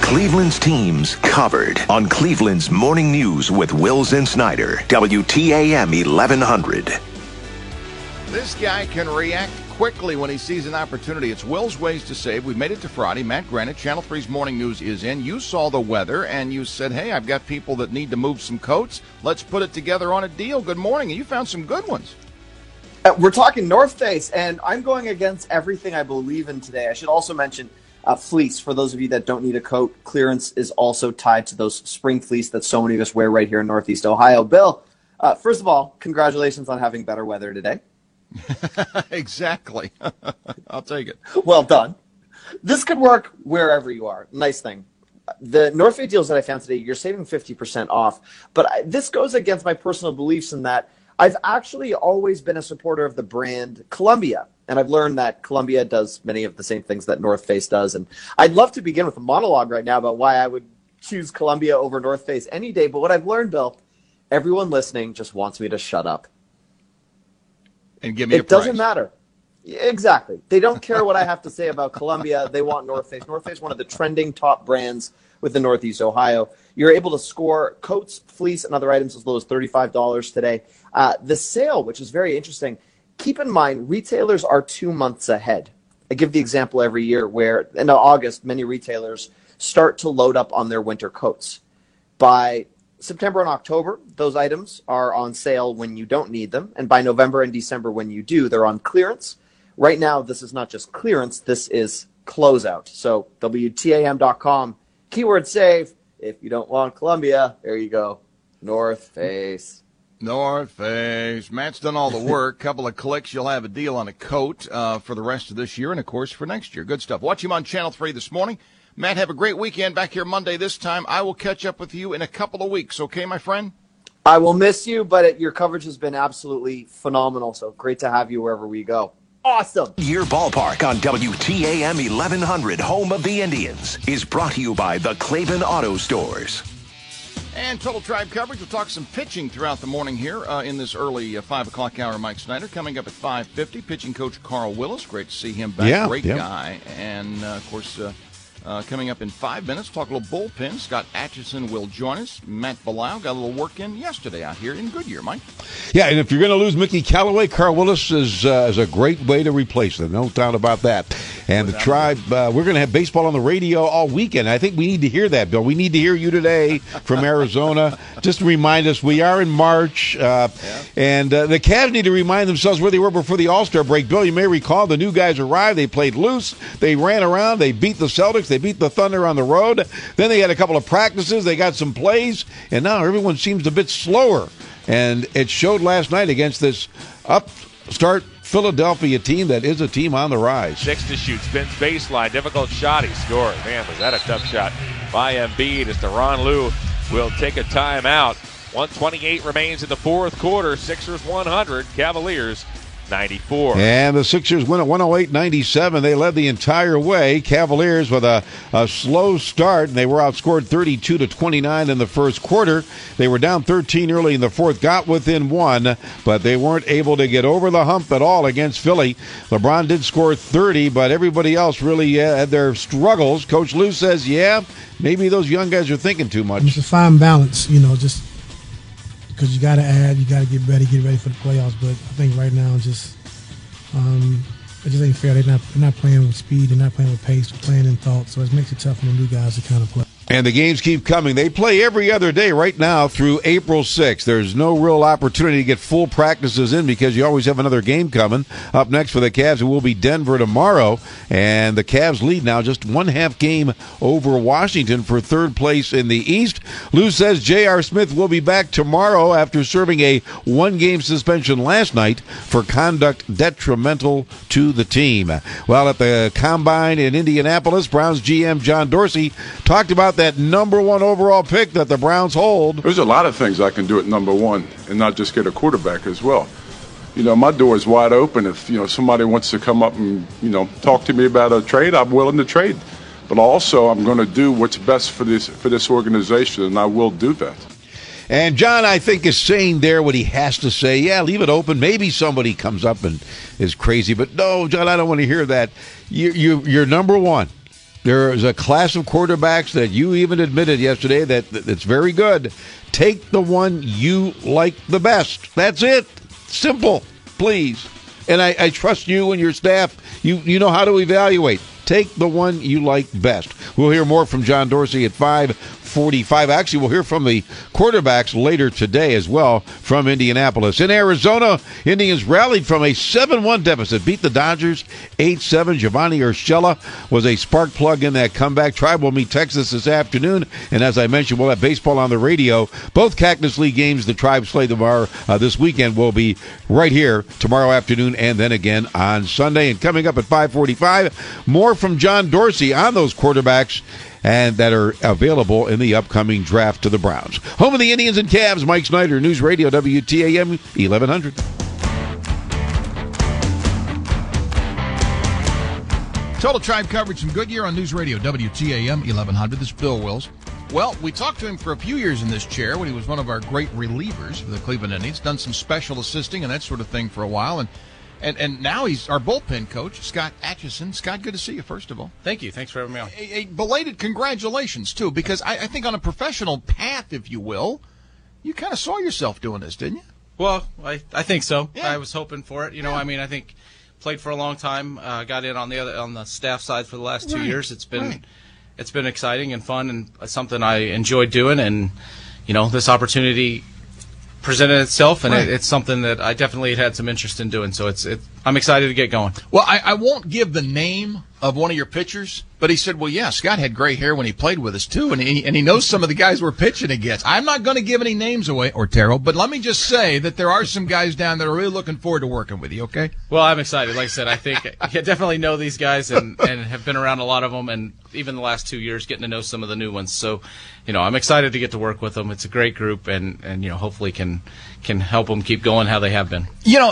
Cleveland's teams covered on Cleveland's Morning News with Wills and Snyder, WTAM 1100. This guy can react quickly when he sees an opportunity. It's Will's Ways to Save. We made it to Friday. Matt Granite, Channel 3's Morning News is in. You saw the weather, and you said, hey, I've got people that need to move some coats. Let's put it together on a deal. Good morning. And you found some good ones. We're talking North Face, and I'm going against everything I believe in today. I should also mention fleece. For those of you that don't need a coat, clearance is also tied to those spring fleece that so many of us wear right here in Northeast Ohio. Bill, first of all, congratulations on having better weather today. Exactly. I'll take it. Well done. This could work wherever you are. Nice thing. The North Face deals that I found today, you're saving 50% off. But this goes against my personal beliefs in that I've actually always been a supporter of the brand Columbia. And I've learned that Columbia does many of the same things that North Face does. And I'd love to begin with a monologue right now about why I would choose Columbia over North Face any day. But what I've learned, Bill, everyone listening just wants me to shut up. And give me a price. It doesn't matter. Exactly. They don't care what I have to say about Columbia. They want North Face. North Face, one of the trending top brands within Northeast Ohio. You're able to score coats, fleece, and other items as low as $35 today. The sale, which is very interesting, keep in mind, retailers are 2 months ahead. I give the example every year where in August, many retailers start to load up on their winter coats. By September and October, those items are on sale when you don't need them. And by November and December, when you do, they're on clearance. Right now, this is not just clearance, this is closeout. So WTAM.com, keyword save. If you don't want Columbia, there you go. North Face. North Face. Matt's done all the work. Couple of clicks, you'll have a deal on a coat for the rest of this year and, of course, for next year. Good stuff. Watch him on Channel 3 this morning. Matt, have a great weekend. Back here Monday this time. I will catch up with you in a couple of weeks. Okay, my friend? I will miss you, but your coverage has been absolutely phenomenal. So great to have you wherever we go. Awesome. Your Ballpark on WTAM 1100, home of the Indians, is brought to you by the Clavin Auto Stores. And Total Tribe coverage. We'll talk some pitching throughout the morning here in this early 5 o'clock hour. Mike Snyder coming up at 5:50. Pitching coach Carl Willis. Great to see him back. Great guy. And, of course, coming up in 5 minutes, talk a little bullpen. Scott Atchison will join us. Matt Belisle got a little work in yesterday out here in Goodyear, Mike. Yeah, and if you're going to lose Mickey Callaway, Carl Willis is a great way to replace them. No doubt about that. And the Tribe, we're going to have baseball on the radio all weekend. I think we need to hear that, Bill. We need to hear you today from Arizona. Just to remind us, we are in March, and the Cavs need to remind themselves where they were before the All-Star break. Bill, you may recall the new guys arrived. They played loose. They ran around. They beat the Celtics. They beat the Thunder on the road. Then they had a couple of practices. They got some plays, and now everyone seems a bit slower. And it showed last night against this upstart Philadelphia team that is a team on the rise. 6 to shoot, spins baseline, difficult shot, he scored. Man, was that a tough shot by Embiid as Tyronn Lue will take a timeout. 1:28 remains in the fourth quarter. Sixers 100, Cavaliers 94. And the Sixers win at 108-97. They led the entire way. Cavaliers with a slow start, and they were outscored 32-29 in the first quarter. They were down 13 early in the fourth, got within 1, but they weren't able to get over the hump at all against Philly. LeBron did score 30, but everybody else really had their struggles. Coach Lue says, maybe those young guys are thinking too much. It's a fine balance, just because you got to add, you got to get ready for the playoffs. But I think right now, it just ain't fair. They're not playing with speed. They're not playing with pace. They're playing in thought. So it makes it tough for the new guys to kind of play. And the games keep coming. They play every other day right now through April 6th. There's no real opportunity to get full practices in because you always have another game coming. Up next for the Cavs, it will be Denver tomorrow. And the Cavs lead now just 1/2 game over Washington for third place in the East. Lou says J.R. Smith will be back tomorrow after serving a 1-game suspension last night for conduct detrimental to the team. Well, at the Combine in Indianapolis, Browns GM John Dorsey talked about that number 1 overall pick that the Browns hold. There's a lot of things I can do at number 1 and not just get a quarterback as well. My door is wide open. If, somebody wants to come up and, talk to me about a trade, I'm willing to trade. But also I'm going to do what's best for this organization, and I will do that. And John, I think, is saying there what he has to say. Yeah, leave it open. Maybe somebody comes up and is crazy. But no, John, I don't want to hear that. You're number 1. There is a class of quarterbacks that you even admitted yesterday that's very good. Take the one you like the best. That's it. Simple, please. And I trust you and your staff. You know how to evaluate. Take the one you like best. We'll hear more from John Dorsey at 5:45. Actually, we'll hear from the quarterbacks later today as well from Indianapolis. In Arizona, Indians rallied from a 7-1 deficit, beat the Dodgers 8-7. Giovanni Urshela was a spark plug in that comeback. Tribe will meet Texas this afternoon, and as I mentioned, we'll have baseball on the radio. Both Cactus League games the Tribe play tomorrow this weekend will be right here tomorrow afternoon and then again on Sunday. And coming up at 5:45, more from John Dorsey on those quarterbacks and that are available in the upcoming draft to the Browns. Home of the Indians and Cavs, Mike Snyder, News Radio WTAM 1100. Total Tribe coverage from Goodyear on News Radio WTAM 1100. This is Bill Wills. Well, we talked to him for a few years in this chair when he was one of our great relievers for the Cleveland Indians, done some special assisting and that sort of thing for a while, and now he's our bullpen coach, Scott Atchison. Scott, good to see you, first of all. Thank you. Thanks for having me on. A belated congratulations, too, because I think on a professional path, if you will, you kind of saw yourself doing this, didn't you? Well, I think so. Yeah. I was hoping for it. I think played for a long time, got in on the staff side for the last 2 years. It's been exciting and fun and something I enjoyed doing, and this opportunity presented itself, and it's something that I definitely had some interest in doing. So I'm excited to get going. Well, I won't give the name of one of your pitchers, but he said, well, yeah, Scott had gray hair when he played with us, too, and he knows some of the guys we're pitching against. I'm not going to give any names away, Otero, but let me just say that there are some guys down there really looking forward to working with you, okay? Well, I'm excited. Like I said, I think I definitely know these guys and have been around a lot of them, and even the last 2 years getting to know some of the new ones. So, I'm excited to get to work with them. It's a great group, and hopefully can help them keep going how they have been.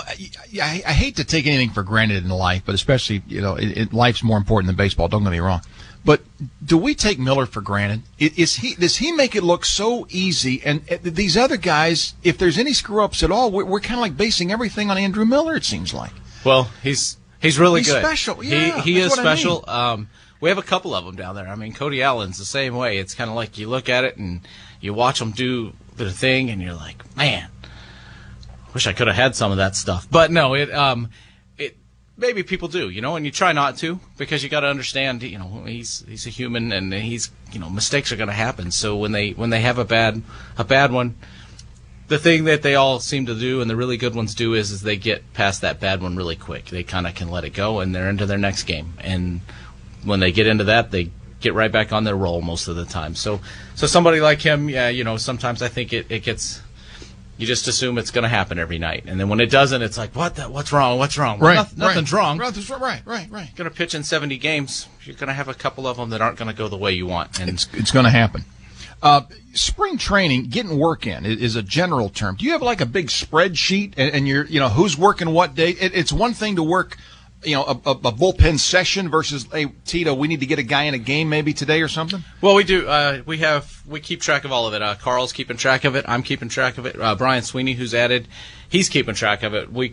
I hate to take anything for granted in life, but especially, life's more important than baseball, don't get me wrong. But do we take Miller for granted? Does he make it look so easy? And these other guys, if there's any screw-ups at all, we're kind of like basing everything on Andrew Miller, it seems like. Well, he's really good. He's special. Yeah, he is special. I mean. We have a couple of them down there. I mean, Cody Allen's the same way. It's kind of like you look at it and you watch them do their thing, and you're like, man, wish I could have had some of that stuff. But no, it maybe people do, and you try not to, because you got to understand, he's a human, and mistakes are going to happen. So when they have a bad one, the thing that they all seem to do, and the really good ones do, is they get past that bad one really quick. They kind of can let it go, and they're into their next game. And when they get into that, they get right back on their roll most of the time. So somebody like him, sometimes I think it gets. You just assume it's going to happen every night, and then when it doesn't, it's like, what's wrong? What's wrong? Well, nothing's wrong. Right. You're going to pitch in 70 games. You're going to have a couple of them that aren't going to go the way you want, and it's going to happen. Spring training, getting work in, is a general term. Do you have like a big spreadsheet, and you're, who's working what day? It's one thing to work, a bullpen session versus, hey, Tito, we need to get a guy in a game maybe today or something? Well, we do. We keep track of all of it. Carl's keeping track of it. I'm keeping track of it. Brian Sweeney, who's added, he's keeping track of it.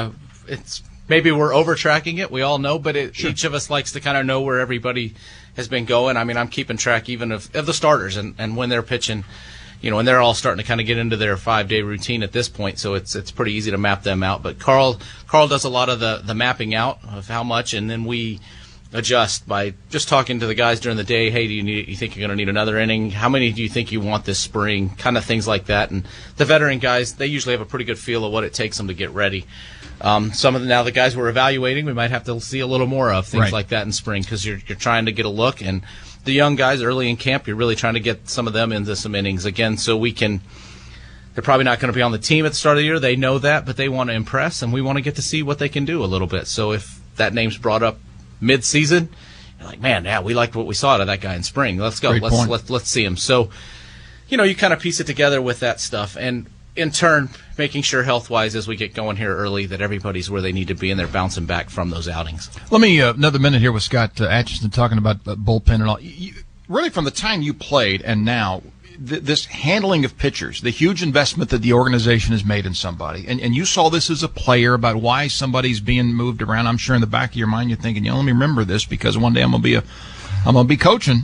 Maybe we're over-tracking it. We all know, but each of us likes to kind of know where everybody has been going. I mean, I'm keeping track even of the starters and when they're pitching, and they're all starting to kind of get into their 5-day routine at this point, so it's pretty easy to map them out. But Carl does a lot of the mapping out of how much, and then we adjust by just talking to the guys during the day. Hey, you think you're going to need another inning? How many do you think you want this spring? Kind of things like that. And the veteran guys, they usually have a pretty good feel of what it takes them to get ready. Some of the guys we're evaluating, we might have to see a little more of things like that in spring, because you're trying to get a look. And the young guys early in camp, you're really trying to get some of them into some innings again, so we can. They're probably not going to be on the team at the start of the year. They know that, but they want to impress, and we want to get to see what they can do a little bit. So if that name's brought up mid-season, you're like, man, yeah, we liked what we saw out of that guy in spring. Let's go. Let's see him. So, you kind of piece it together with that stuff, and in turn, making sure health-wise as we get going here early that everybody's where they need to be and they're bouncing back from those outings. Let me another minute here with Scott Atchison talking about bullpen and all. Really, from the time you played and now, this handling of pitchers, the huge investment that the organization has made in somebody, and you saw this as a player about why somebody's being moved around. I'm sure in the back of your mind you're thinking, let me remember this, because one day I'm going to be I'm going to be coaching,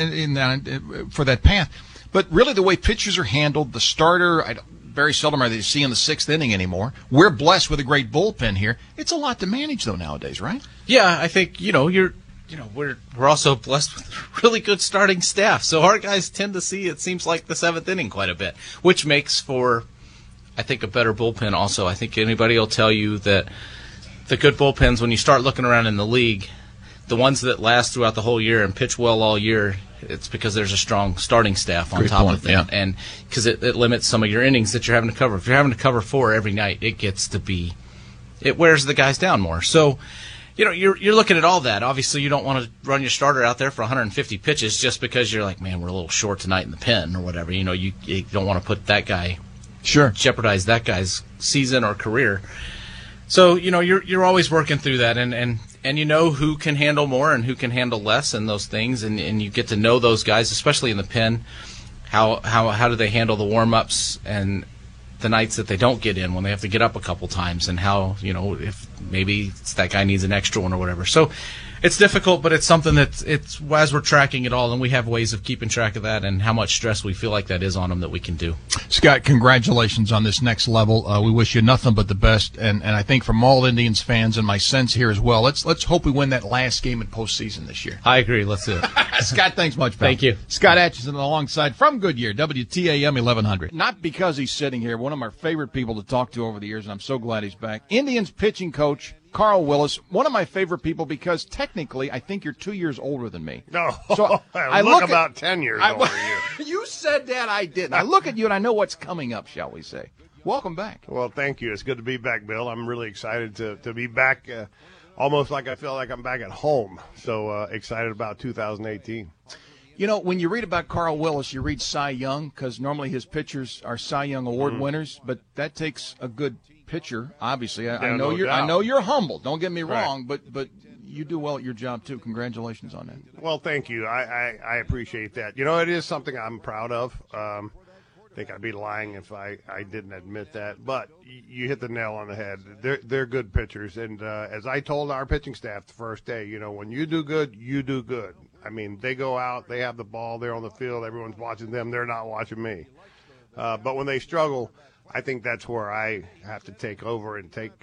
and for that path. But really, the way pitchers are handled, the starter, very seldom are they see in the sixth inning anymore. We're blessed with a great bullpen here. It's a lot to manage, though, nowadays, right? Yeah, I think we're also blessed with a really good starting staff. So our guys tend to see, it seems like, the seventh inning quite a bit, which makes for, I think, a better bullpen also. I think anybody will tell you that the good bullpens, when you start looking around in the league, the ones that last throughout the whole year and pitch well all year, it's because there's a strong starting staff on top of it. Yeah. And because it limits some of your innings that you're having to cover. If you're having to cover 4 every night, it wears the guys down more. So, you're looking at all that. Obviously, you don't want to run your starter out there for 150 pitches just because you're like, man, we're a little short tonight in the pen or whatever. You don't want to put that guy, jeopardize that guy's season or career. So, you're always working through that, and you know who can handle more and who can handle less and those things, and you get to know those guys, especially in the pen. How do they handle the warm-ups and the nights that they don't get in when they have to get up a couple times, and how, if maybe that guy needs an extra one or whatever. So it's difficult, but it's something that's as we're tracking it all, and we have ways of keeping track of that and how much stress we feel like that is on them that we can do. Scott, congratulations on this next level. We wish you nothing but the best, and I think from all Indians fans and my sense here as well, let's hope we win that last game in postseason this year. I agree. Let's do it. Scott, thanks much, pal. Thank you. Scott Atchison alongside from Goodyear, WTAM 1100. Not because he's sitting here, one of my favorite people to talk to over the years, and I'm so glad he's back. Indians pitching coach Carl Willis, one of my favorite people because technically I think you're 2 years older than me. No, so I look about 10 years older you. You said that, I didn't. I look at you and I know what's coming up, shall we say. Welcome back. Well, thank you. It's good to be back, Bill. I'm really excited to be back, almost like I feel like I'm back at home. So excited about 2018. When you read about Carl Willis, you read Cy Young because normally his pitchers are Cy Young Award winners, but that takes a good pitcher, obviously. I know you're humble. Don't get me wrong, but you do well at your job too. Congratulations on that. Well, thank you. I appreciate that. It is something I'm proud of. I think I'd be lying if I didn't admit that. But you hit the nail on the head. They're good pitchers, and as I told our pitching staff the first day, when you do good, you do good. I mean, they go out, they have the ball, they're on the field, everyone's watching them. They're not watching me. But when they struggle, I think that's where I have to take over and take,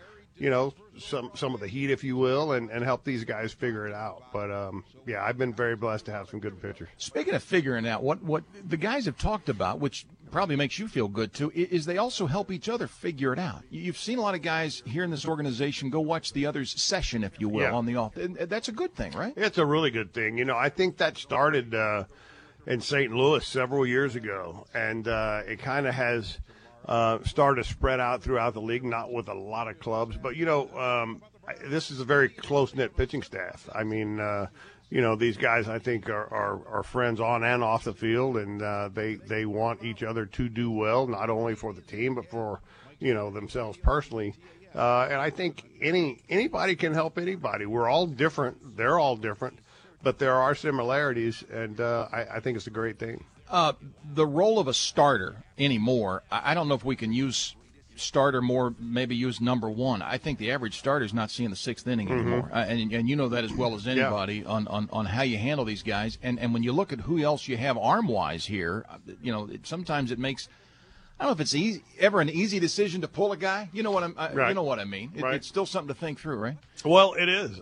some of the heat, if you will, and help these guys figure it out. But, I've been very blessed to have some good pitchers. Speaking of figuring out, what the guys have talked about, which probably makes you feel good, too, is they also help each other figure it out. You've seen a lot of guys here in this organization go watch the other's session, if you will, on the off. That's a good thing, right? It's a really good thing. I think that started in St. Louis several years ago, and it kind of has – started to spread out throughout the league, not with a lot of clubs. But, this is a very close-knit pitching staff. I mean, these guys, I think, are friends on and off the field, and they want each other to do well, not only for the team but for, themselves personally. And I think anybody can help anybody. We're all different. They're all different. But there are similarities, and I think it's a great thing. The role of a starter anymore, I don't know if we can use starter more, maybe use number one. I think the average starter is not seeing the sixth inning anymore. And you know that as well as anybody on how you handle these guys. And when you look at who else you have arm-wise here, sometimes it makes – I don't know if it's ever an easy decision to pull a guy. You know what you know what I mean. It's still something to think through, right? Well, it is.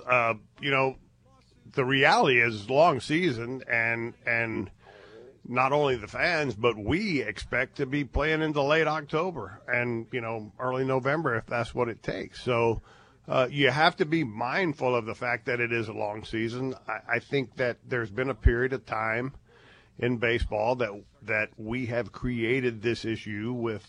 The reality is long season and not only the fans, but we expect to be playing into late October and, early November if that's what it takes. So you have to be mindful of the fact that it is a long season. I think that there's been a period of time in baseball that we have created this issue with,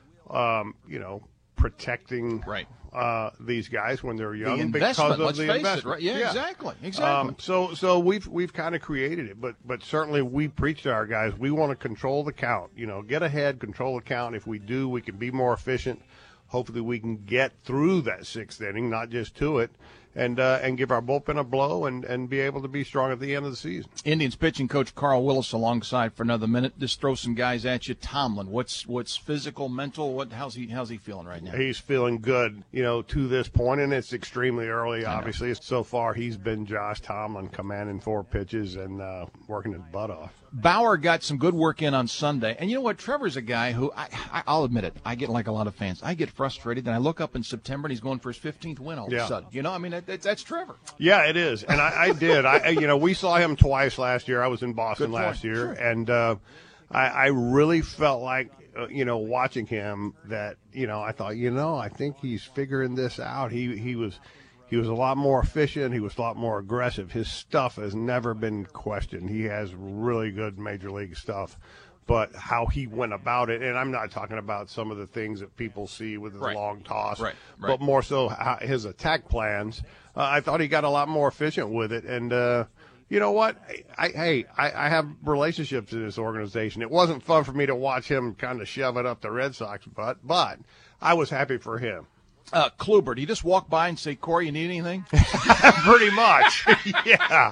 protecting these guys when they're young because of the investment. Right? Yeah, exactly. So we've kind of created it, but certainly we preach to our guys. We want to control the count. Get ahead, control the count. If we do, we can be more efficient. Hopefully, we can get through that sixth inning, not just to it, and give our bullpen a blow and be able to be strong at the end of the season. Indians pitching coach Carl Willis alongside for another minute. Just throw some guys at you. Tomlin, what's physical, mental? How's he feeling right now? He's feeling good, to this point, and it's extremely early. Obviously, so far he's been Josh Tomlin, commanding 4 pitches and working his butt off. Bauer got some good work in on Sunday. And you know what? Trevor's a guy who, I'll admit it, I get like a lot of fans. I get frustrated, and I look up in September, and he's going for his 15th win all of a sudden. That's Trevor. Yeah, it is. And I did. We saw him twice last year. I was in Boston last year. Sure. And I really felt like, watching him that, I thought, I think he's figuring this out. He was a lot more efficient. He was a lot more aggressive. His stuff has never been questioned. He has really good major league stuff. But how he went about it, and I'm not talking about some of the things that people see with his long toss, but more so his attack plans. I thought he got a lot more efficient with it. And you know what? I have relationships in this organization. It wasn't fun for me to watch him kind of shove it up the Red Sox butt, but I was happy for him. Kluber, do you just walk by and say, Corey, you need anything? Pretty much. Yeah.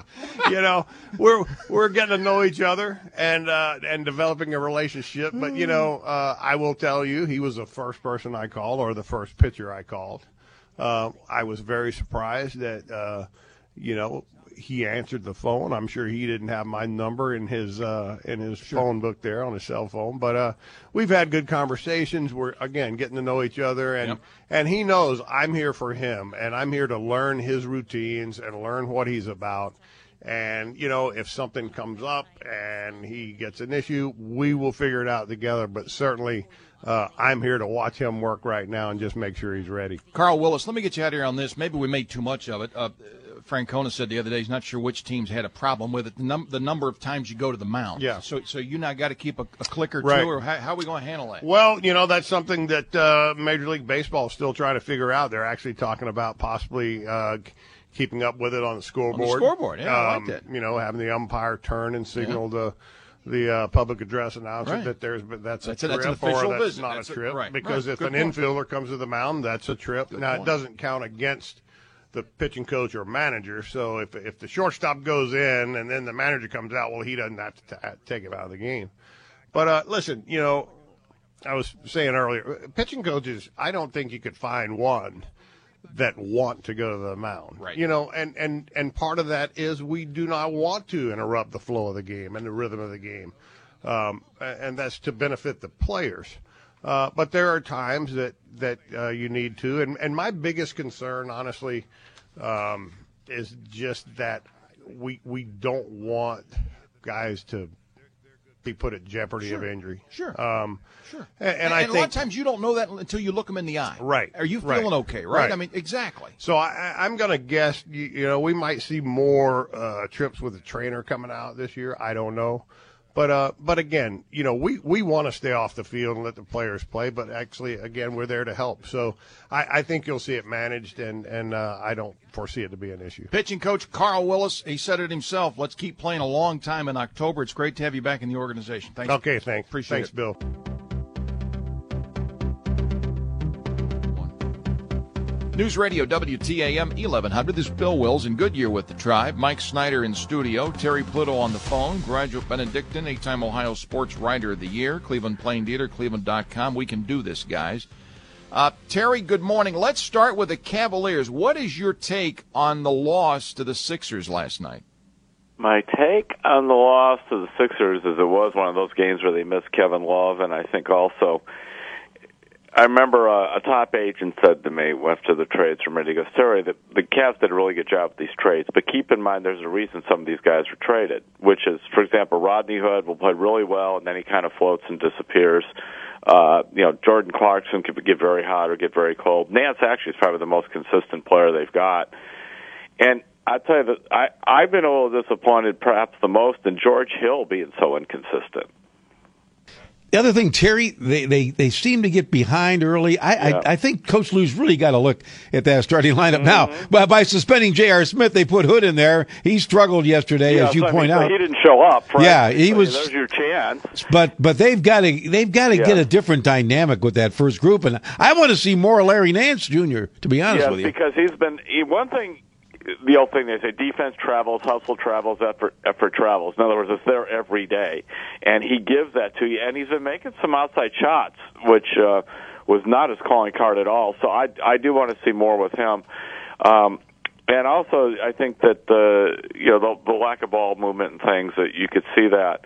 We're getting to know each other and developing a relationship. But, I will tell you, he was the first person I called, or the first pitcher I called. I was very surprised that, he answered the phone. I'm sure he didn't have my number in his phone book there on his cell phone. But we've had good conversations. We're, again, getting to know each other. And he knows I'm here for him, and I'm here to learn his routines and learn what he's about. And, if something comes up and he gets an issue, we will figure it out together. But certainly I'm here to watch him work right now and just make sure he's ready. Carl Willis, let me get you out of here on this. Maybe we made too much of it. Francona said the other day he's not sure which teams had a problem with it. The number of times you go to the mound. Yeah. So you now got to keep a click or two, or how are we going to handle that? Well, that's something that Major League Baseball is still trying to figure out. They're actually talking about possibly keeping up with it on the scoreboard. On the scoreboard, yeah, I like that. Having the umpire turn and signal the public address announcer that that's a trip, an official or that's visit. not a trip. Right. Because if an infielder comes to the mound, that's a trip. Now, it doesn't count against the pitching coach or manager. So if the shortstop goes in and then the manager comes out, well, he doesn't have to take him out of the game. But listen, I was saying earlier, pitching coaches, I don't think you could find one that want to go to the mound. Right. And part of that is we do not want to interrupt the flow of the game and the rhythm of the game. And that's to benefit the players. But there are times that you need to. And my biggest concern, honestly, is just that we don't want guys to be put at jeopardy of injury. Sure. Sure. And I think a lot of times you don't know that until you look them in the eye. Right. Are you feeling okay, right? I mean, exactly. So I'm going to guess, we might see more trips with the trainer coming out this year. I don't know. But again, we want to stay off the field and let the players play. But actually, again, we're there to help. So I think you'll see it managed, and I don't foresee it to be an issue. Pitching coach Carl Willis, he said it himself. Let's keep playing a long time in October. It's great to have you back in the organization. Thanks. Okay, thanks. Appreciate it. Thanks, Bill. News Radio WTAM 1100. This is Bill Wills in Goodyear with the Tribe. Mike Snyder in studio. Terry Pluto on the phone. Graduate Benedictine, 8-time Ohio Sports Writer of the Year. Cleveland Plain Dealer, Cleveland.com. We can do this, guys. Terry, good morning. Let's start with the Cavaliers. What is your take on the loss to the Sixers last night? My take on the loss to the Sixers is it was one of those games where they missed Kevin Love, and I think also I remember a top agent said to me after the trades from Randy Terry that the Cavs did a really good job with these trades, but keep in mind there's a reason some of these guys were traded, which is, for example, Rodney Hood will play really well, and then he kind of floats and disappears. Jordan Clarkson could get very hot or get very cold. Nance actually is probably the most consistent player they've got. And I tell you that I've been a little disappointed perhaps the most in George Hill being so inconsistent. The other thing, Terry, they seem to get behind early. I think Coach Lou's really got to look at that starting lineup now. But by suspending J.R. Smith, they put Hood in there. He struggled yesterday, as you point out. He didn't show up. Right? Yeah, he was. There's your chance. But they've got to get a different dynamic with that first group, and I want to see more Larry Nance Jr. To be honest with you, because he's been one thing. the old thing they say, defense travels, hustle travels, effort travels. In other words, it's there every day. And he gives that to you. And he's been making some outside shots, which was not his calling card at all. So I do want to see more with him. And also, I think that the lack of ball movement and things, that you could see that.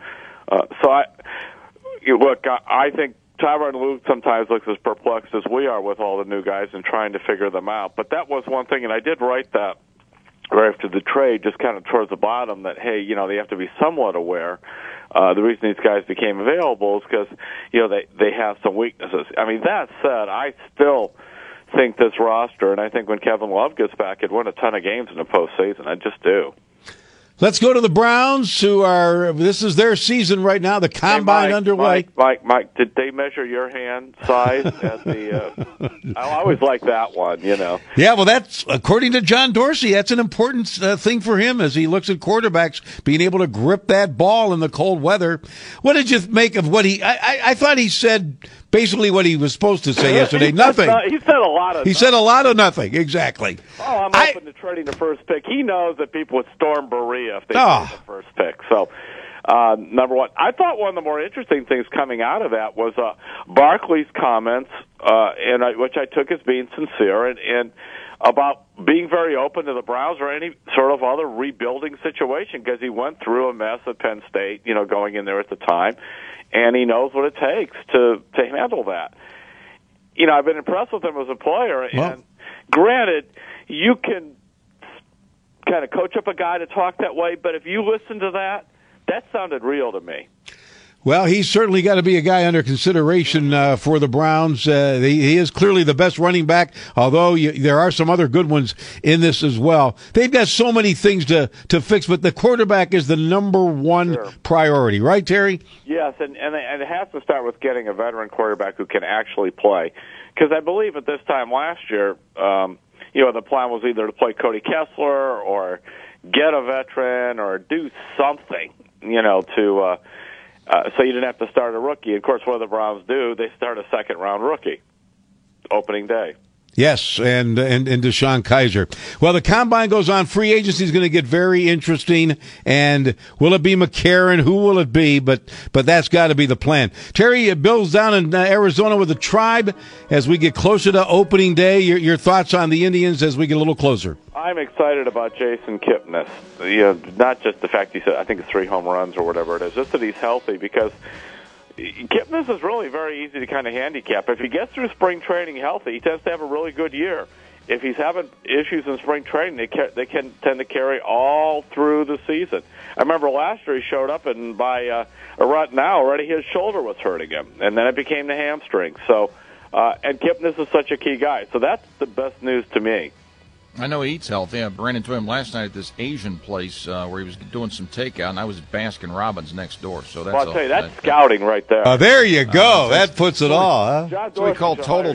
I think Tyronn Lue sometimes looks as perplexed as we are with all the new guys and trying to figure them out. But that was one thing, and I did write that right after the trade, just kind of towards the bottom, that, hey, they have to be somewhat aware. The reason these guys became available is because, they have some weaknesses. I mean, that said, I still think this roster, and I think when Kevin Love gets back, it'd win a ton of games in the postseason. I just do. Let's go to the Browns, this is their season right now, the combine underway. Mike, did they measure your hand size at the, I always like that one, Yeah, well, that's, according to John Dorsey, that's an important thing for him as he looks at quarterbacks being able to grip that ball in the cold weather. What did you make of what I thought he said basically what he was supposed to say yesterday. Nothing. He said a lot of. He said a lot of nothing. Exactly. Oh, I'm open to trading the first pick. He knows that people would storm Berea if they trade the first pick. So, number one, I thought one of the more interesting things coming out of that was Barkley's comments, which I took as being sincere, and about being very open to the Browns or any sort of other rebuilding situation, because he went through a mess at Penn State, going in there at the time, and he knows what it takes to handle that. I've been impressed with him as a player, and granted, you can kind of coach up a guy to talk that way, but if you listen to that sounded real to me. Well, he's certainly got to be a guy under consideration for the Browns. He is clearly the best running back, although there are some other good ones in this as well. They've got so many things to fix, but the quarterback is the number one priority, right, Terry? Yes, and it has to start with getting a veteran quarterback who can actually play. Because I believe at this time last year, the plan was either to play Cody Kessler or get a veteran or do something, so you didn't have to start a rookie. Of course, what do the Browns do? They start a second-round rookie opening day. Yes, and DeShone Kizer. Well, the combine goes on. Free agency is going to get very interesting. And will it be McCarron? Who will it be? But that's got to be the plan. Terry, Bill's down in Arizona with the Tribe as we get closer to opening day. Your thoughts on the Indians as we get a little closer? I'm excited about Jason Kipnis. Not just the fact he said, I think it's 3 home runs or whatever it is, just that he's healthy, because Kipnis is really very easy to kind of handicap. If he gets through spring training healthy, he tends to have a really good year. If he's having issues in spring training, they can tend to carry all through the season. I remember last year he showed up, and by a rut now already his shoulder was hurting him, and then it became the hamstring. So, and Kipnis is such a key guy. So that's the best news to me. I know he eats healthy. I ran into him last night at this Asian place where he was doing some takeout, and I was at Baskin Robbins next door. So that's I'll tell you, that's scouting right there. There you go. That puts it all. Huh? That's what we call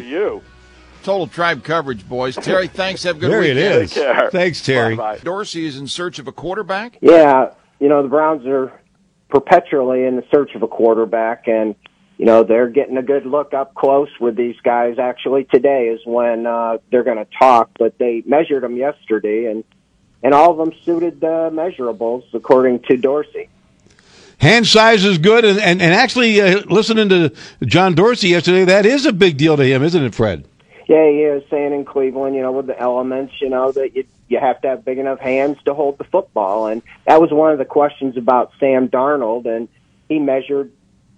total Tribe coverage, boys. Terry, thanks. Have a good weekend. There it is. Thanks, Terry. Bye-bye. Dorsey is in search of a quarterback? Yeah, the Browns are perpetually in the search of a quarterback, and they're getting a good look up close with these guys. Actually, today is when they're going to talk, but they measured them yesterday, and all of them suited the measurables, according to Dorsey. Hand size is good, and actually, listening to John Dorsey yesterday, that is a big deal to him, isn't it, Fred? Yeah, he is saying in Cleveland, with the elements, that you have to have big enough hands to hold the football, and that was one of the questions about Sam Darnold, and he measured,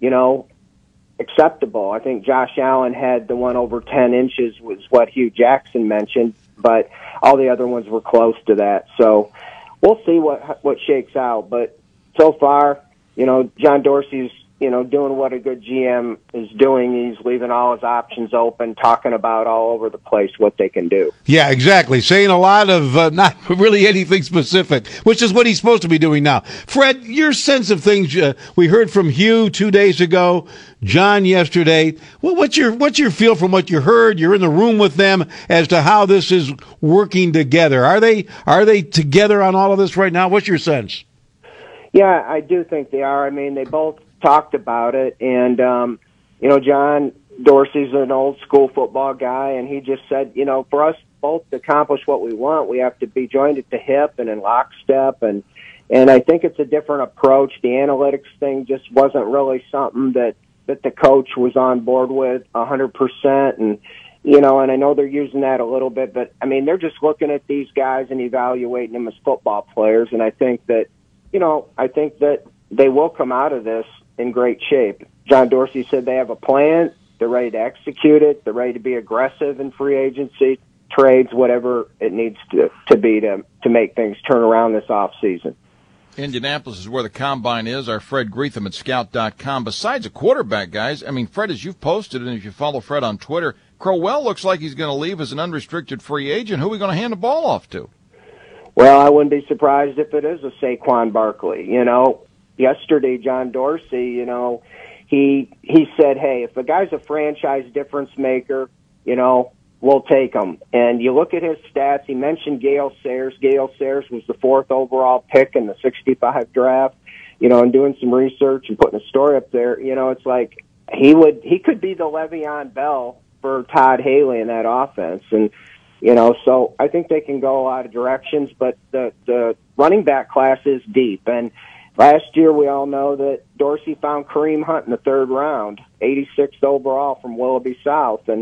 acceptable. I think Josh Allen had the one over 10 inches was what Hugh Jackson mentioned, but all the other ones were close to that. So we'll see what shakes out. But so far, John Dorsey's, doing what a good GM is doing. He's leaving all his options open, talking about all over the place what they can do. Yeah, exactly. Saying a lot of not really anything specific, which is what he's supposed to be doing now. Fred, your sense of things, we heard from Hugh 2 days ago, John yesterday. Well, what's your feel from what you heard? You're in the room with them as to how this is working together. Are they together on all of this right now? What's your sense? Yeah, I do think they are. I mean, they both talked about it, and John Dorsey's an old school football guy, and he just said, for us both accomplish what we want, we have to be joined at the hip and in lockstep. And I think it's a different approach. The analytics thing just wasn't really something that the coach was on board with 100%. And, you know, and I know they're using that a little bit, but I mean, they're just looking at these guys and evaluating them as football players. And I think that they will come out of this in great shape. John Dorsey said they have a plan. They're ready to execute it. They're ready to be aggressive in free agency, trades, whatever it needs to be to make things turn around this offseason. Indianapolis is where the combine is. Our Fred Greetham at Scout.com. Besides a quarterback, guys, I mean, Fred, as you've posted, and if you follow Fred on Twitter, Crowell looks like he's going to leave as an unrestricted free agent. Who are we going to hand the ball off to? Well, I wouldn't be surprised if it is a Saquon Barkley. You know, yesterday, John Dorsey, you know, he said, hey, if a guy's a franchise difference maker, you know, we'll take him. And you look at his stats. He mentioned Gale Sayers. Gale Sayers was the 4th overall pick in the 65 draft. You know, and doing some research and putting a story up there, you know, it's like he could be the Le'Veon Bell for Todd Haley in that offense. And, you know, so I think they can go a lot of directions, but the running back class is deep. And last year, we all know that Dorsey found Kareem Hunt in the 3rd round, 86th overall from Willoughby South. And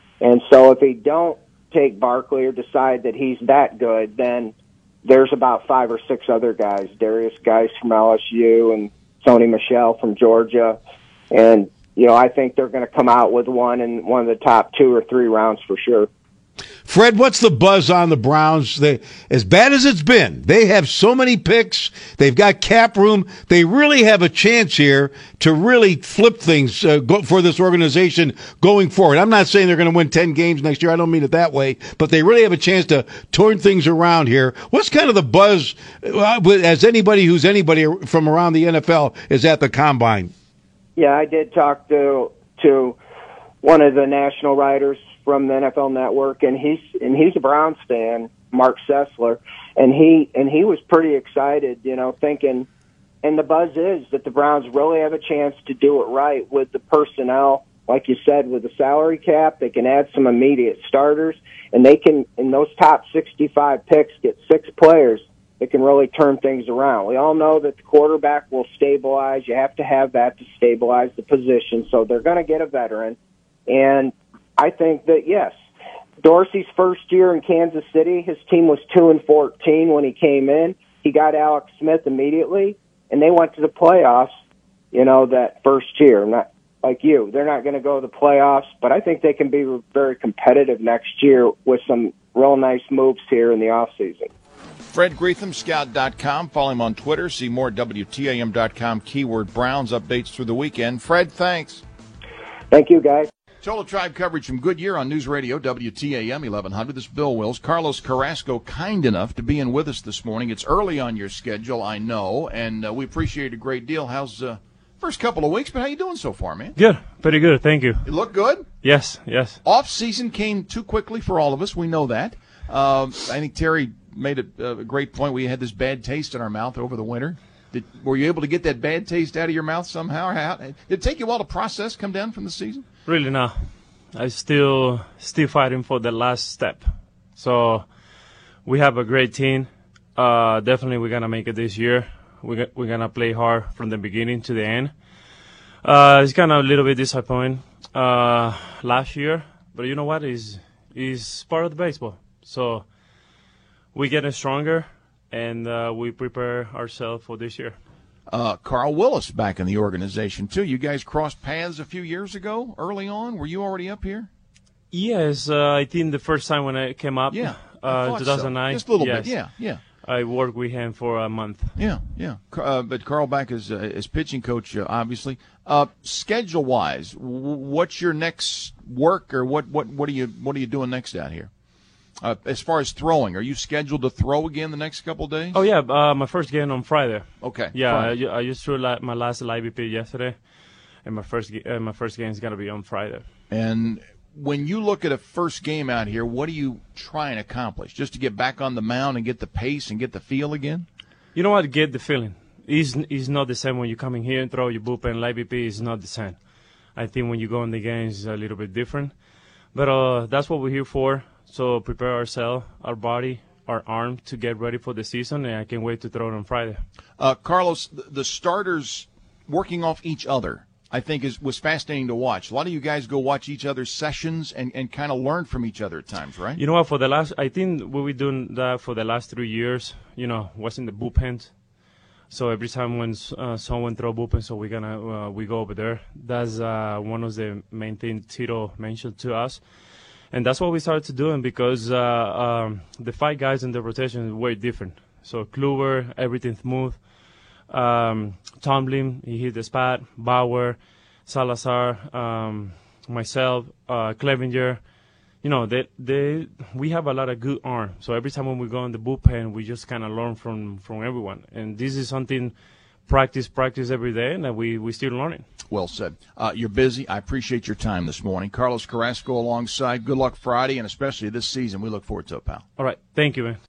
so if they don't take Barkley or decide that he's that good, then there's about 5 or 6 other guys, Darius Geis from LSU and Sony Michel from Georgia. And, you know, I think they're going to come out with one in one of the top 2 or 3 rounds for sure. Fred, what's the buzz on the Browns? As bad as it's been, they have so many picks. They've got cap room. They really have a chance here to really flip things for this organization going forward. I'm not saying they're going to win 10 games next year. I don't mean it that way. But they really have a chance to turn things around here. What's kind of the buzz as anybody from around the NFL is at the Combine? Yeah, I did talk to one of the national writers from the NFL Network, and he's a Browns fan, Mark Sessler, and he was pretty excited, you know, thinking, and the buzz is that the Browns really have a chance to do it right with the personnel, like you said, with the salary cap. They can add some immediate starters, and they can, in those top 65 picks, get 6 players that can really turn things around. We all know that the quarterback will stabilize. You have to have that to stabilize the position, so they're going to get a veteran, and I think that, yes, Dorsey's first year in Kansas City, his team was 2-14 when he came in. He got Alex Smith immediately, and they went to the playoffs, you know, that first year. Not like you. They're not going to go to the playoffs, but I think they can be very competitive next year with some real nice moves here in the offseason. Fred Greetham, Scout.com. Follow him on Twitter. See more WTAM.com keyword Browns updates through the weekend. Fred, thanks. Thank you, guys. Total Tribe coverage from Goodyear on News Radio, WTAM 1100. This is Bill Wills. Carlos Carrasco, kind enough to be in with us this morning. It's early on your schedule, I know, and we appreciate it a great deal. How's first couple of weeks, but how you doing so far, man? Good. Pretty good. Thank you. You look good? Yes. Off-season came too quickly for all of us. We know that. I think Terry made a great point. We had this bad taste in our mouth over the winter. Were you able to get that bad taste out of your mouth somehow? Did it take you a while to process, come down from the season? Really, no. I still fighting for the last step. So we have a great team. Definitely we're going to make it this year. We're going to play hard from the beginning to the end. It's kind of a little bit disappointing last year. But you know what? It's part of the baseball. So we're getting stronger, and we prepare ourselves for this year. Carl Willis back in the organization, too. You guys crossed paths a few years ago, early on. Were you already up here? Yes, I think the first time when I came up, 2009. So. Just a little bit, yeah. I worked with him for a month. Yeah. But Carl back as pitching coach, obviously. Schedule-wise, what's your next work, or what are you doing next out here? As far as throwing, are you scheduled to throw again the next couple of days? Oh, yeah, my first game on Friday. Okay. Yeah, Friday. I just threw my last live BP yesterday, and my first game is going to be on Friday. And when you look at a first game out here, what are you trying to accomplish? Just to get back on the mound and get the pace and get the feel again? You know what? Get the feeling. It's not the same when you come in here and throw your bullpen. Live BP is not the same. I think when you go in the games, it's a little bit different. But that's what we're here for. So prepare ourselves, our body, our arm to get ready for the season, and I can't wait to throw it on Friday. Carlos, the starters working off each other, I think was fascinating to watch. A lot of you guys go watch each other's sessions and kind of learn from each other at times, right? You know what? I think we've been doing that for the last 3 years. Watching the bullpens. So every time when someone throw bullpen, so we go over there. That's one of the main things Tito mentioned to us, and that's what we started to doing because the 5 guys in the rotation were different. So Kluber, everything smooth. Tomlin, he hit the spot. Bauer, Salazar, myself, Clevinger. We have a lot of good arm. So every time when we go in the bullpen, we just kind of learn from everyone. And this is something practice every day, and that we still learning. Well said. You're busy. I appreciate your time this morning. Carlos Carrasco alongside. Good luck Friday, and especially this season. We look forward to it, pal. All right. Thank you, man.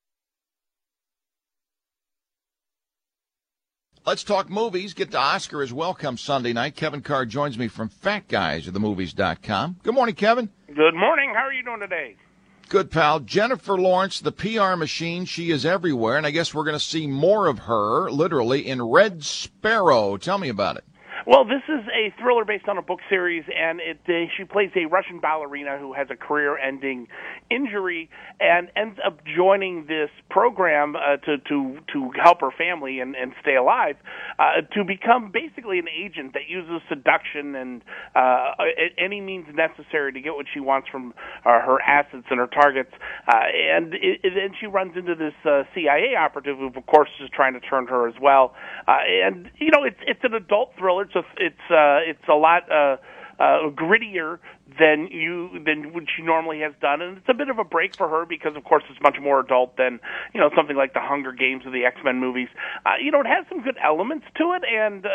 Let's talk movies. Get to Oscar as well come Sunday night. Kevin Carr joins me from FatGuysOfTheMovies.com. Good morning, Kevin. Good morning. How are you doing today? Good, pal. Jennifer Lawrence, the PR machine. She is everywhere, and I guess we're going to see more of her, literally, in Red Sparrow. Tell me about it. Well, this is a thriller based on a book series, and she plays a Russian ballerina who has a career-ending injury and ends up joining this program to help her family and stay alive, to become basically an agent that uses seduction and any means necessary to get what she wants from her assets and her targets. And then she runs into this CIA operative who, of course, is trying to turn her as well. And it's an adult thriller. It's a lot grittier than what she normally has done, and it's a bit of a break for her because, of course, it's much more adult than something like the Hunger Games or the X-Men movies. It has some good elements to it, and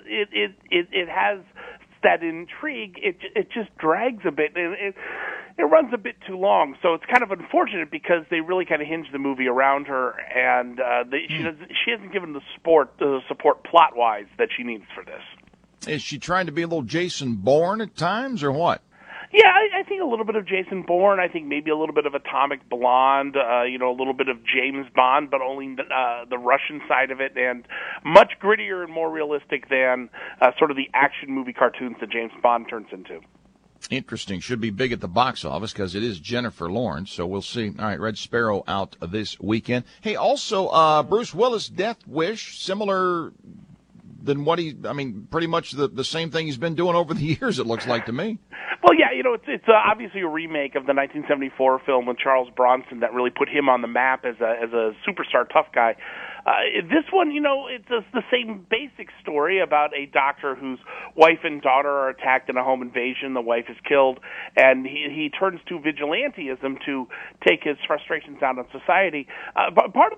it has that intrigue. It just drags a bit, and it runs a bit too long. So it's kind of unfortunate because they really kind of hinge the movie around her, and she hasn't given the support plot-wise that she needs for this. Is she trying to be a little Jason Bourne at times, or what? Yeah, I think a little bit of Jason Bourne. I think maybe a little bit of Atomic Blonde, a little bit of James Bond, but only the Russian side of it, and much grittier and more realistic than sort of the action movie cartoons that James Bond turns into. Interesting. Should be big at the box office because it is Jennifer Lawrence, so we'll see. All right, Red Sparrow out this weekend. Hey, also, Bruce Willis' Death Wish, similar than pretty much the same thing he's been doing over the years, it looks like to me. Well, yeah, it's obviously a remake of the 1974 film with Charles Bronson that really put him on the map as a superstar tough guy. This one, it's the same basic story about a doctor whose wife and daughter are attacked in a home invasion. The wife is killed, and he turns to vigilantism to take his frustrations out on society. But part of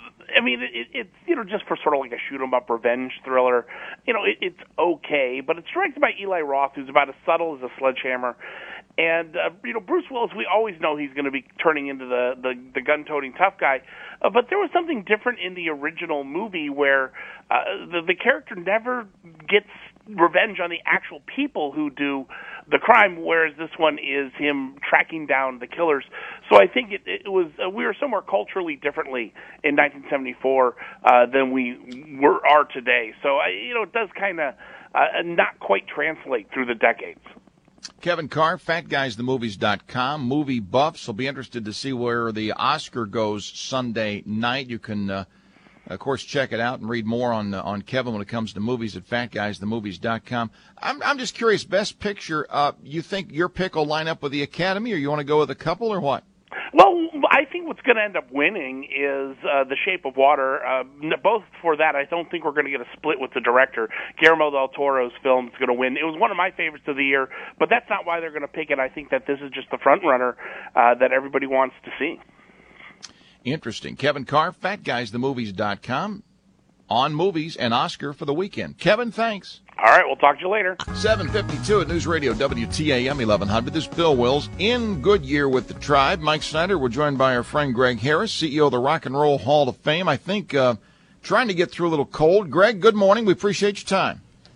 it's just for sort of like a shoot-'em-up revenge thriller. It's okay, but it's directed by Eli Roth, who's about as subtle as a sledgehammer. And, Bruce Willis, we always know he's going to be turning into the gun-toting tough guy. But there was something different in the original movie where the character never gets revenge on the actual people who do the crime, whereas this one is him tracking down the killers. So I think it was we were somewhere culturally differently in 1974 than we are today. So, it does kind of not quite translate through the decades. Kevin Carr, FatGuysTheMovies.com. Movie buffs will be interested to see where the Oscar goes Sunday night. You can, of course, check it out and read more on Kevin when it comes to movies at FatGuysTheMovies.com. I'm just curious, Best Picture, you think your pick will line up with the Academy, or you want to go with a couple, or what? Well, I think what's going to end up winning is The Shape of Water. Both for that, I don't think we're going to get a split with the director. Guillermo del Toro's film is going to win. It was one of my favorites of the year, but that's not why they're going to pick it. I think that this is just the front runner that everybody wants to see. Interesting. Kevin Carr, FatGuysTheMovies.com. On movies and Oscar for the weekend. Kevin, thanks. All right, we'll talk to you later. 7:52 at News Radio WTAM 1100. This is Bill Wills in Goodyear with the Tribe. Mike Snyder, we're joined by our friend Greg Harris, CEO of the Rock and Roll Hall of Fame. I think trying to get through a little cold. Greg, good morning. We appreciate your time.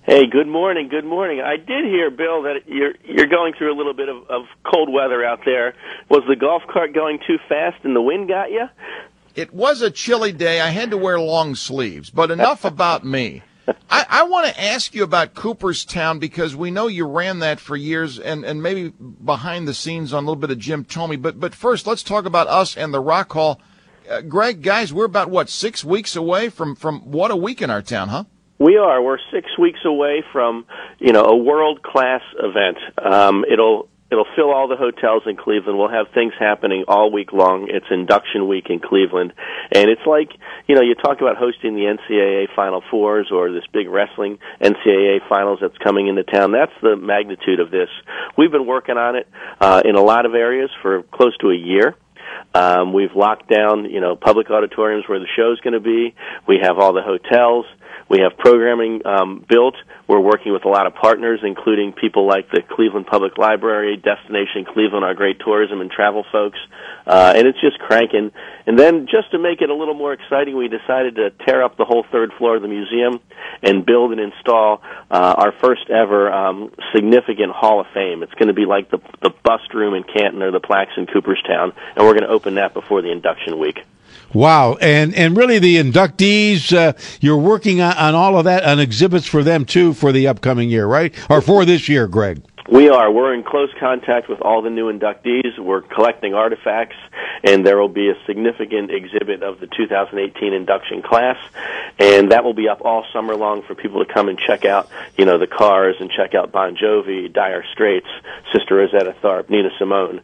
Hey, good morning. Good morning. I did hear, Bill, that you're going through a little bit of cold weather out there. Was the golf cart going too fast and the wind got you? It was a chilly day. I had to wear long sleeves, but enough about me. I want to ask you about Cooperstown because we know you ran that for years and maybe behind the scenes on a little bit of Jim Thome. But first, let's talk about us and the Rock Hall. Greg, guys, we're about, 6 weeks away from what a week in our town, huh? We are. We're 6 weeks away from, a world-class event. It'll fill all the hotels in Cleveland. We'll have things happening all week long. It's induction week in Cleveland. And it's like, you talk about hosting the NCAA Final Fours or this big wrestling NCAA Finals that's coming into town. That's the magnitude of this. We've been working on it in a lot of areas for close to a year. We've locked down, public auditoriums where the show's going to be. We have all the hotels. We have programming built. We're working with a lot of partners, including people like the Cleveland Public Library, Destination Cleveland, our great tourism and travel folks. And it's just cranking. And then just to make it a little more exciting, we decided to tear up the whole third floor of the museum and build and install our first ever significant Hall of Fame. It's going to be like the bust room in Canton or the plaques in Cooperstown, and we're going to open that before the induction week. Wow. And really the inductees, you're working on all of that, on exhibits for them, too, for the upcoming year, right? Or for this year, Greg? We are. We're in close contact with all the new inductees. We're collecting artifacts, and there will be a significant exhibit of the 2018 induction class, and that will be up all summer long for people to come and check out, the Cars and check out Bon Jovi, Dire Straits, Sister Rosetta Tharpe, Nina Simone.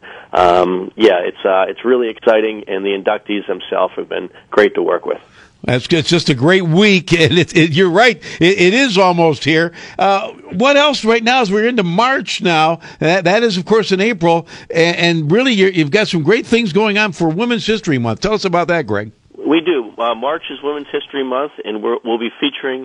It's really exciting, and the inductees themselves have been great to work with. It's just a great week, and you're right. It is almost here. What else right now is we're into March now. That is, of course, in April, and really you've got some great things going on for Women's History Month. Tell us about that, Greg. We do. March is Women's History Month, and we'll be featuring,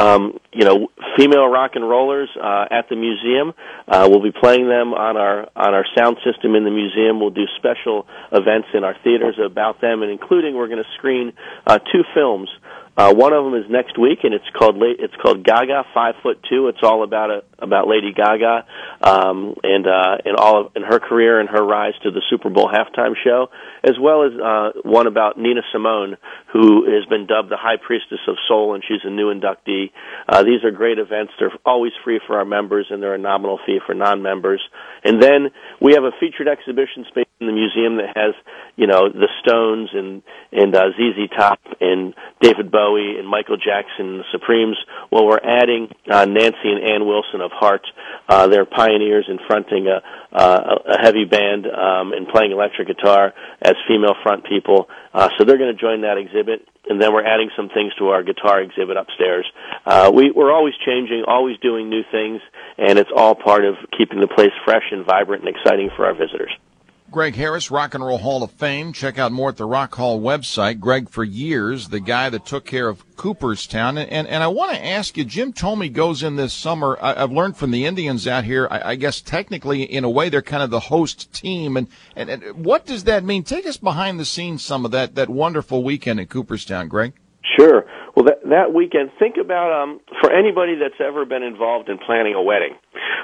female rock and rollers at the museum. We'll be playing them on our sound system in the museum. We'll do special events in our theaters about them, and including we're going to screen 2 films. One of them is next week, and it's called Gaga 5'2". It's all about Lady Gaga and her career and her rise to the Super Bowl halftime show, as well as one about Nina Simone, who has been dubbed the High Priestess of Soul, and she's a new inductee. These are great events. They're always free for our members, and they're a nominal fee for non-members. And then we have a featured exhibition space in the museum that has, the Stones and ZZ Top and David Bowie and Michael Jackson and the Supremes. Well, we're adding Nancy and Ann Wilson of Heart. They're pioneers in fronting a heavy band and playing electric guitar as female front people. So they're going to join that exhibit. And then we're adding some things to our guitar exhibit upstairs. We're always changing, always doing new things, and it's all part of keeping the place fresh and vibrant and exciting for our visitors. Greg Harris, Rock and Roll Hall of Fame. Check out more at the Rock Hall website. Greg, for years, the guy that took care of Cooperstown. And I want to ask you, Jim Thome goes in this summer. I've learned from the Indians out here, I guess technically, in a way, they're kind of the host team. And what does that mean? Take us behind the scenes some of that wonderful weekend in Cooperstown, Greg. Sure. Well, that weekend, think about, for anybody that's ever been involved in planning a wedding,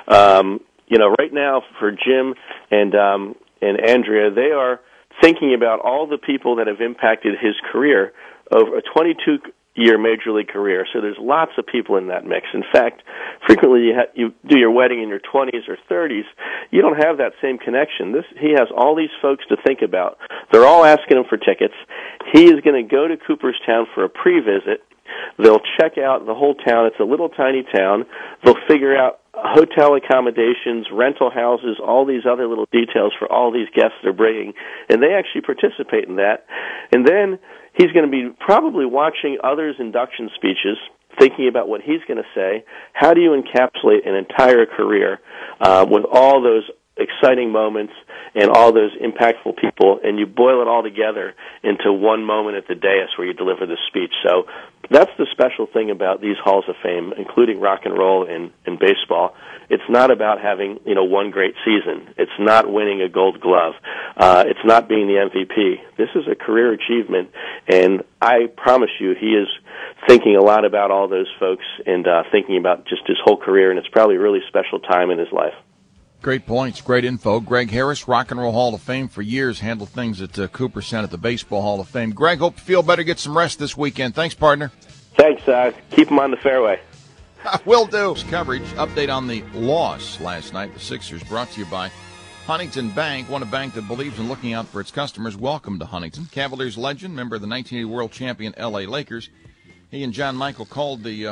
right now for Jim and Andrea, they are thinking about all the people that have impacted his career over a 22-year Major League career. So there's lots of people in that mix. In fact, frequently you do your wedding in your 20s or 30s, you don't have that same connection. He has all these folks to think about. They're all asking him for tickets. He is going to go to Cooperstown for a pre-visit. They'll check out the whole town. It's a little tiny town. They'll figure out hotel accommodations, rental houses, all these other little details for all these guests they're bringing, and they actually participate in that. And then he's going to be probably watching others' induction speeches, thinking about what he's going to say. How do you encapsulate an entire career with all those exciting moments and all those impactful people, and you boil it all together into one moment at the dais where you deliver the speech. So that's the special thing about these halls of fame, including rock and roll and baseball. It's not about having, one great season. It's not winning a Gold Glove. It's not being the MVP. This is a career achievement, and I promise you he is thinking a lot about all those folks and thinking about just his whole career, and it's probably a really special time in his life. Great points, great info. Greg Harris, Rock and Roll Hall of Fame for years, handled things at Cooperstown at the Baseball Hall of Fame. Greg, hope you feel better, get some rest this weekend. Thanks, partner. Thanks. Keep him on the fairway. Will do. Coverage, update on the loss last night. The Sixers brought to you by Huntington Bank, one bank that believes in looking out for its customers. Welcome to Huntington. Cavaliers legend, member of the 1980 world champion L.A. Lakers. He and John Michael called the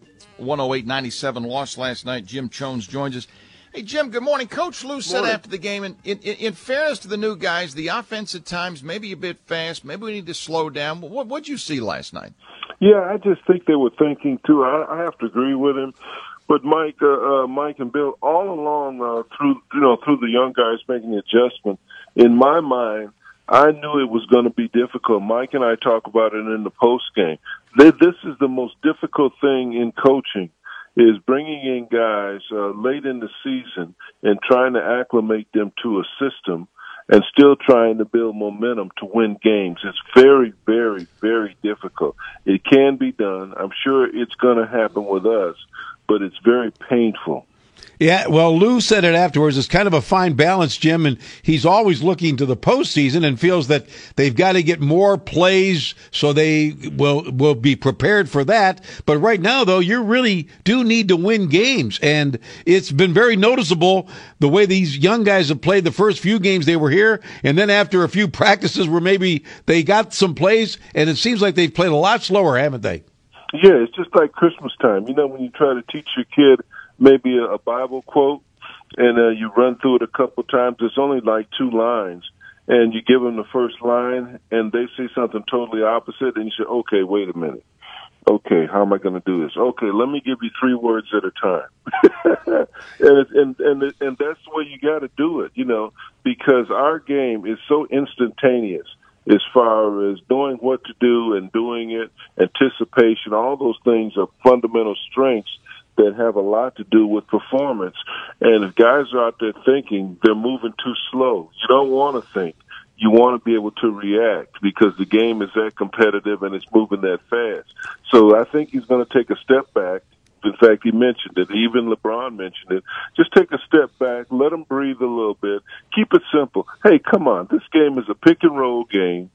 108-97 loss last night. Jim Chones joins us. Hey, Jim, good morning. Coach Lou said after the game, and in fairness to the new guys, the offense at times maybe a bit fast. Maybe we need to slow down. What'd you see last night? Yeah, I just think they were thinking, too. I have to agree with him. But Mike and Bill, all along through the young guys making adjustment, in my mind, I knew it was going to be difficult. Mike and I talk about it in the post game. This is the most difficult thing in coaching, is bringing in guys late in the season and trying to acclimate them to a system and still trying to build momentum to win games. It's very, very, very difficult. It can be done. I'm sure it's going to happen with us, but it's very painful. Yeah, well, Lou said it afterwards. It's kind of a fine balance, Jim, and he's always looking to the postseason and feels that they've got to get more plays so they will be prepared for that. But right now, though, you really do need to win games, and it's been very noticeable the way these young guys have played the first few games they were here, and then after a few practices where maybe they got some plays, and it seems like they've played a lot slower, haven't they? Yeah, it's just like Christmas time. You know, when you try to teach your kid maybe a Bible quote, and you run through it a couple times. It's only like 2 lines, and you give them the first line, and they say something totally opposite, and you say, okay, wait a minute. Okay, how am I going to do this? Okay, let me give you 3 words at a time. and that's the way you got to do it, you know, because our game is so instantaneous as far as knowing what to do and doing it, anticipation, all those things are fundamental strengths that have a lot to do with performance. And if guys are out there thinking, they're moving too slow. You don't want to think. You want to be able to react because the game is that competitive and it's moving that fast. So I think he's going to take a step back. In fact, he mentioned it. Even LeBron mentioned it. Just take a step back. Let them breathe a little bit. Keep it simple. Hey, come on. This game is a pick-and-roll game,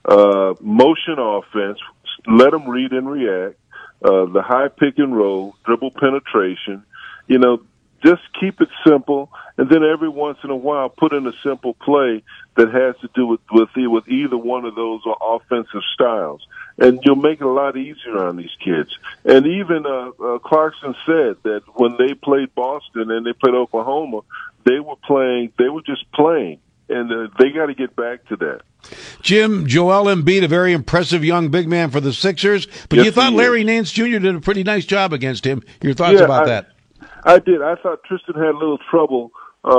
motion offense. Let them read and react. The high pick and roll, dribble penetration, you know, just keep it simple. And then every once in a while, put in a simple play that has to do with either one of those offensive styles. And you'll make it a lot easier on these kids. And even Clarkson said that when they played Boston and they played Oklahoma, they were just playing. And they got to get back to that. Jim, Joel Embiid, a very impressive young big man for the Sixers, but yes, you thought Larry Nance Jr. did a pretty nice job against him. Your thoughts about that? I did. I thought Tristan had a little trouble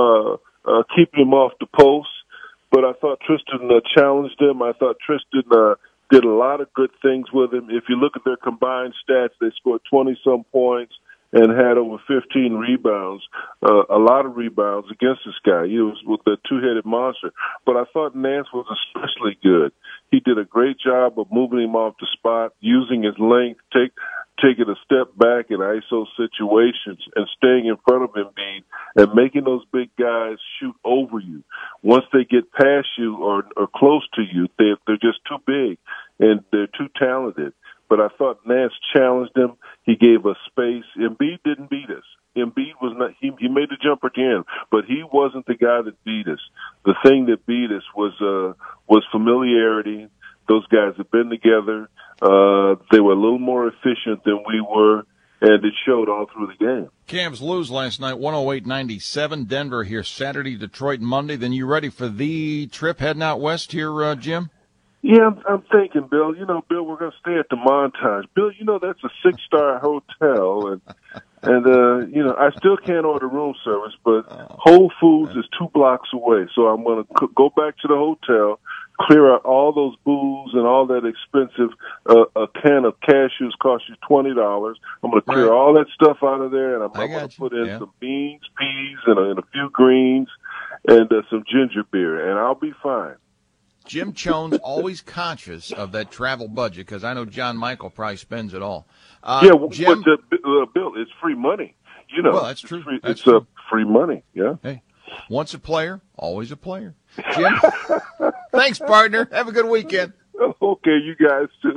keeping him off the post, but I thought Tristan challenged him. I thought Tristan did a lot of good things with him. If you look at their combined stats, they scored 20-some points and had over 15 rebounds, a lot of rebounds against this guy. He was with the 2-headed monster. But I thought Nance was especially good. He did a great job of moving him off the spot, using his length, taking a step back in ISO situations and staying in front of Embiid and making those big guys shoot over you. Once they get past you or close to you, they're just too big and they're too talented. But I thought Nance challenged him. He gave us space. Embiid didn't beat us. Embiid was not. He made the jumper at the end, but he wasn't the guy that beat us. The thing that beat us was familiarity. Those guys had been together. They were a little more efficient than we were, and it showed all through the game. Cavs lose last night, 108-97. Denver here Saturday, Detroit Monday. Then you ready for the trip heading out west here, Jim? Yeah, I'm thinking, Bill. You know, Bill, we're going to stay at the Montage. Bill, you know that's a 6-star hotel, and you know, I still can't order room service, but Whole Foods is 2 blocks away, so I'm going to go back to the hotel, clear out all those booze and all that expensive. A can of cashews costs you $20. I'm going to clear all that stuff out of there, and I'm going to put in some beans, peas, and a few greens, and some ginger beer, and I'll be fine. Jim Chones always conscious of that travel budget because I know John Michael probably spends it all. Jim, but Bill, it's free money. You know, well, that's true. It's free money. Yeah. Hey, once a player, always a player. Jim, thanks, partner. Have a good weekend. Okay, you guys too.